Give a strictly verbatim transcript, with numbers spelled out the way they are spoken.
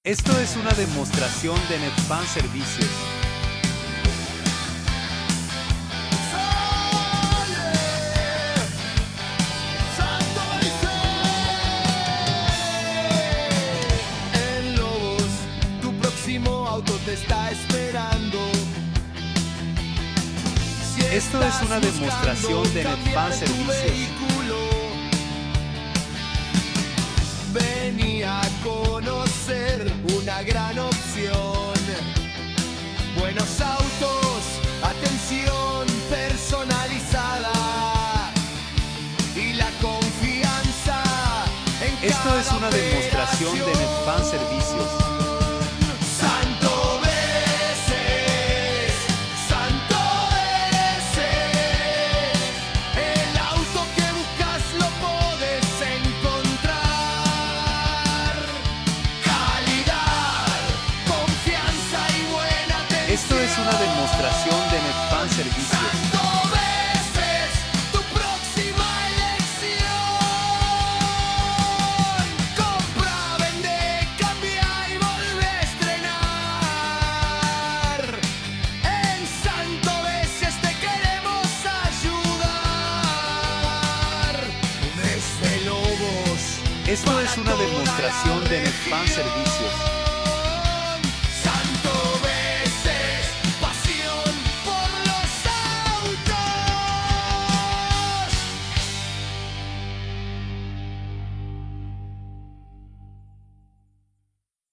Esto es una demostración de Netfan Servicios. En Lobos, tu próximo auto te está esperando. Si Esto es una estás demostración buscando de Netfan cambiar tu Servicios. vehículo, vení a conocer una gran opción. Buenos autos, atención personalizada y la confianza en Esto es cada una demostración de Netfan Servicios. Santo Veces, Santo Veces, el auto que buscas lo podés encontrar. Calidad, confianza y buena atención. Esto es una demostración de Netfan Servicios. Santo Veces, tu próxima elección. Compra, vende, cambia y volvé a estrenar. En Santo Veces te queremos ayudar. Desde Lobos, Esto es una demostración de Netfan Servicios.